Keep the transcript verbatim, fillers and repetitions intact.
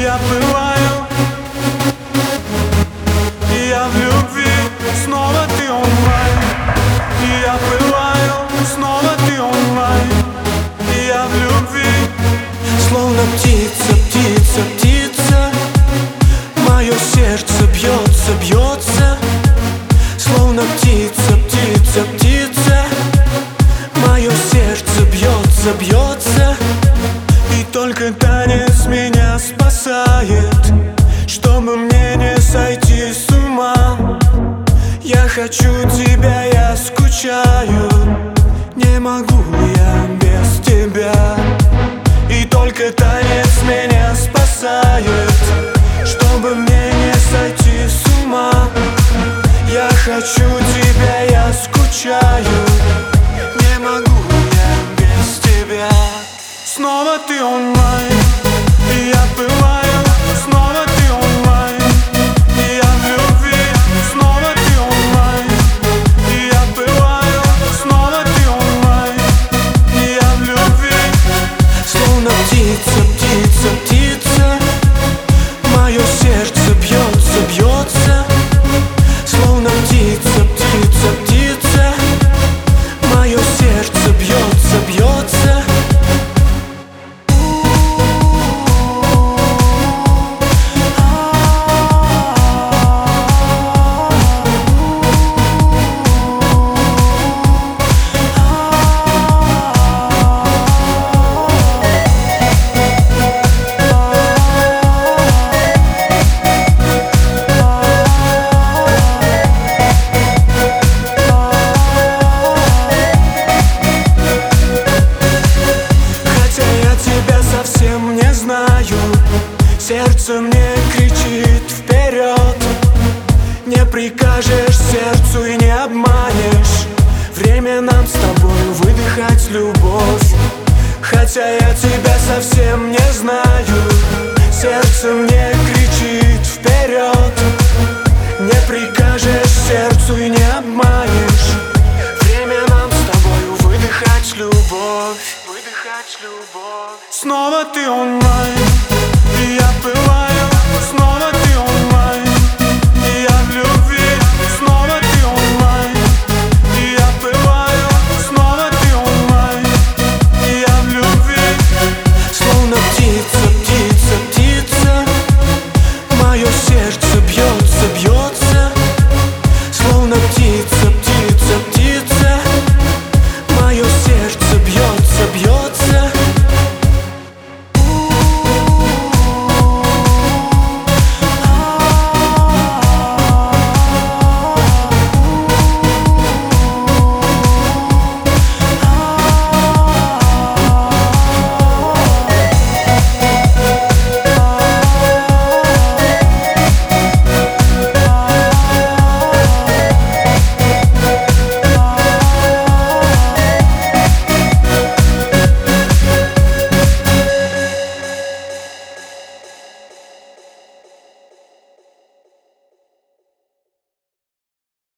я бываю, и я в любви, снова ты онлайн. И я бываю, снова ты онлайн. И я в любви, словно птица, птица, птица. Мое сердце бьется, бьется. Словно птица, птица, птица. Мое сердце бьется, бьется. И только танец меня спасает, чтобы мне не сойти с ума. Я хочу тебя, я скучаю. Не могу я без тебя. И только танец меня спасает, чтобы мне не сойти с ума. Я хочу тебя, я скучаю. Не могу я без тебя. снова ты онлайн. И я бываю, снова ты онлайн. И я в любви, снова ты онлайн. И я бываю, снова ты онлайн. И я в любви, словно птица, птица, птица. Мое сердце бьется, бьется. Словно птица, птица, птица. Мое сердце бьется, бьется. сердце мне кричит вперед. Не прикажешь сердцу и не обманешь. Время нам с тобой выдыхать любовь. Хотя я тебя совсем не знаю. Сердце мне кричит вперед. Не прикажешь сердцу и не обманешь. Время нам с тобой выдыхать любовь. Выдыхать любовь. Снова ты онлайн.